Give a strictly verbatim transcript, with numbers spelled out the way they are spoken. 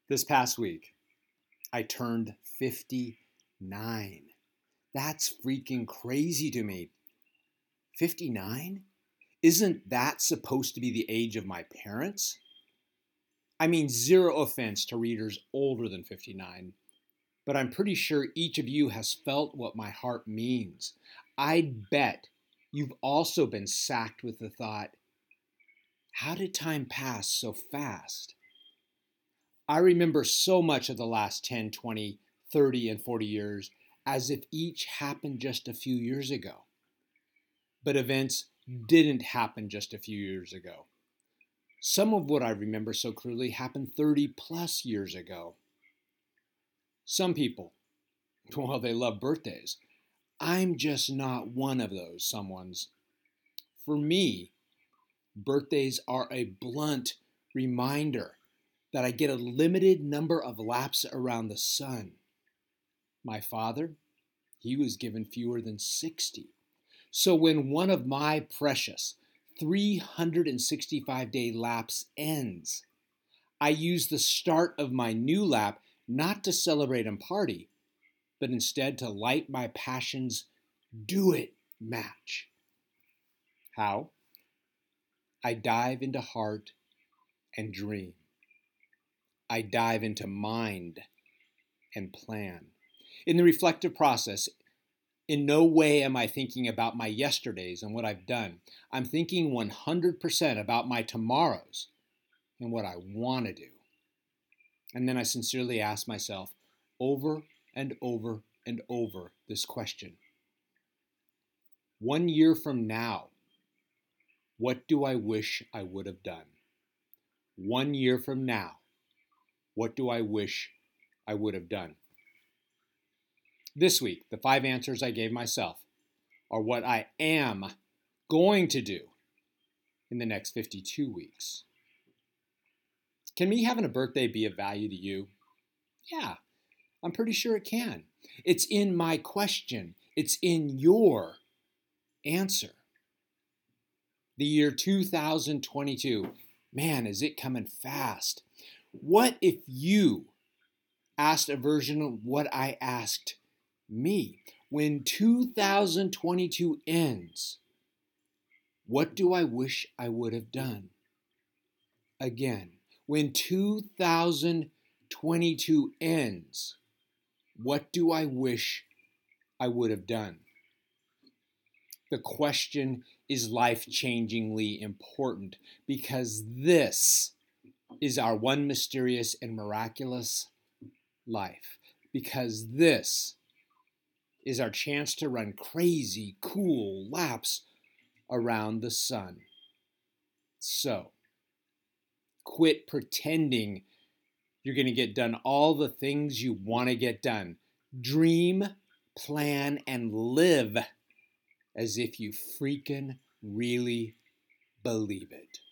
This past week, I turned fifty-nine. That's freaking crazy to me. fifty-nine? Isn't that supposed to be the age of my parents? I mean, zero offense to readers older than fifty-nine, but I'm pretty sure each of you has felt what my heart means. I'd bet you've also been sacked with the thought, how did time pass so fast? I remember so much of the last ten, twenty, thirty, and forty years as if each happened just a few years ago. But events didn't happen just a few years ago. Some of what I remember so clearly happened thirty plus years ago. Some people, well, they love birthdays. I'm just not one of those someones. For me, birthdays are a blunt reminder that I get a limited number of laps around the sun. My father, he was given fewer than sixty. So when one of my precious three hundred sixty-five day laps ends, I use the start of my new lap not to celebrate and party, but instead to light my passion's do it match. How? I dive into heart and dream. I dive into mind and plan. In the reflective process, in no way am I thinking about my yesterdays and what I've done. I'm thinking one hundred percent about my tomorrows and what I want to do. And then I sincerely ask myself over and over and over this question. One year from now, what do I wish I would have done? One year from now, what do I wish I would have done? This week, the five answers I gave myself are what I am going to do in the next fifty-two weeks. Can me having a birthday be of value to you? Yeah, I'm pretty sure it can. It's in my question. It's in your answer. The year two thousand twenty-two, man, is it coming fast. What if you asked a version of what I asked me? When two thousand twenty-two ends, what do I wish I would have done? Again, when two thousand twenty-two ends, what do I wish I would have done? The question is life-changingly important because this is our one mysterious and miraculous life. Because this is our chance to run crazy, cool laps around the sun. So, quit pretending you're going to get done all the things you want to get done. Dream, plan, and live as if you freaking really believe it.